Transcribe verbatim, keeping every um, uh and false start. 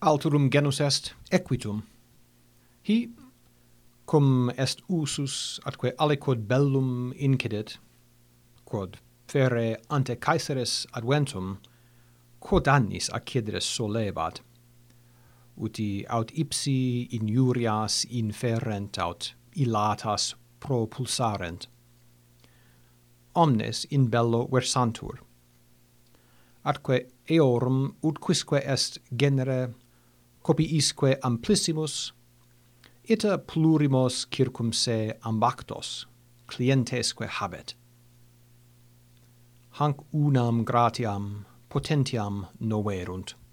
Alterum genus est equitum. Hi, cum est usus atque aliquod bellum incidit, quod fere ante Caesaris adventum, quod annis accidere solevat, uti aut ipsi injurias inferent aut illatas propulsarent. Omnes in bello versantur. Atque eorum ut quisque est genere copiisque amplissimus, ita plurimos circum se ambactos clientesque habet. Hanc unam gratiam potentiam noverunt.